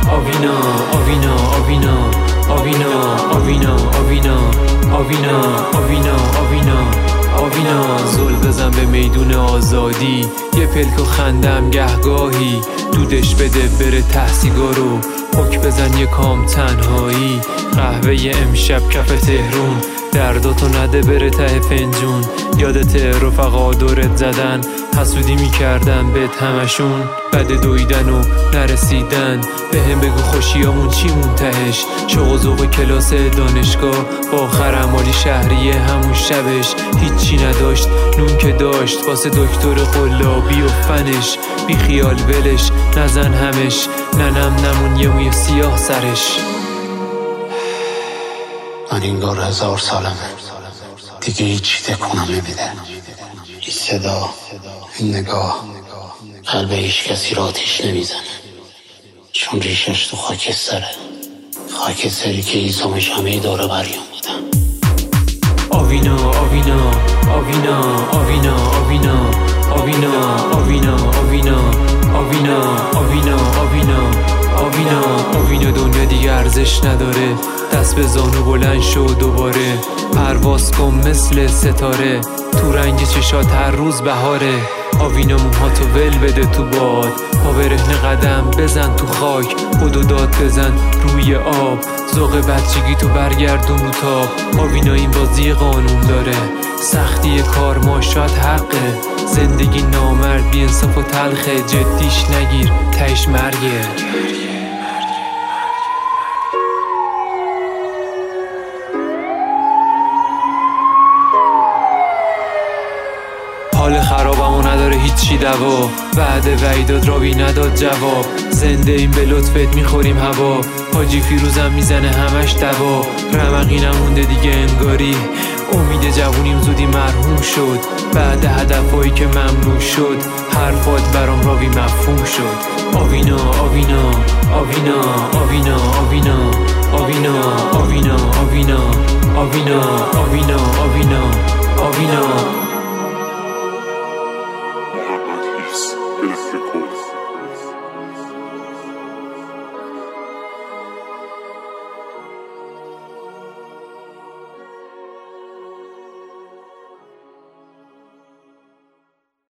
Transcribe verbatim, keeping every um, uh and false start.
آوینا آوینا آوینا آوینا آوینا آوینا آوینا آوینا آوینا آوینا زل بزن به میدون آزادی، یه پلک و خندم گهگاهی، دودش بده بره ته سیگارو، حک بزن یه کام تنهایی، قهوه امشب کف تهرون، درداتو نده بره ته فنجون، یادت رفقا دورت زدن، حسودی میکردن بهت همشون، بد دویدن و نرسیدن، به هم بگو خوشیامون چی مون تهش، شوق و ذوق کلاس دانشگاه با آخر اعمالی شهریه همون شبش، هیچی نداشت نون که داشت واسه دکتر قلابی و فنش، بی خیال ولش نزن همش، ننم نمون یه موی سیاه سرش. من انگار هزار سالمه دیگه هیچی تکونم نمیده، این صدا، این نگاه، قلب هیچ کسی را آتیش نمیزنه، چون ریشش تو خاکستره، خاکستری که ایزامش همه داره بریم بودن. آوینا آوینا آوینا آوینا آوینا آوینا آوینا آوینا آوینا آوینا آوینا آوینا آوینا دنیا دیگه ارزش نداره، دست به زانو بلند شو دوباره، پرواز کن مثل ستاره، تو رنگ چشات هر روز بهاره، آوینا موهاتو ول بده تو باد، پا برهنه قدم بزن تو خاک، خودو داد بزن روی آب، ذوق بچگی تو برگردون رو تاب، آوینا این بازی قانون داره، سختی کار ما شاید حقه، زندگی نامرد بی انصاف و تلخه، جدیش نگیر تهش مرگه. حال خرابمو نداره هیچی دوا، بعد وعیدات راوی نداد جواب، زنده این به لطفت میخوریم هوا، حاجی فیروزم میزنه همش دوا، رمقی نمونده دیگه انگاری، امید جوونیم زودی مرحوم شد، بعد هدفایی که ممنوع شد، حرفات برام راوی مفهوم شد. آوینا آوینا آوینا آوینا آوینا آوینا آوینا آوینا آوینا آوینا آوینا آوینا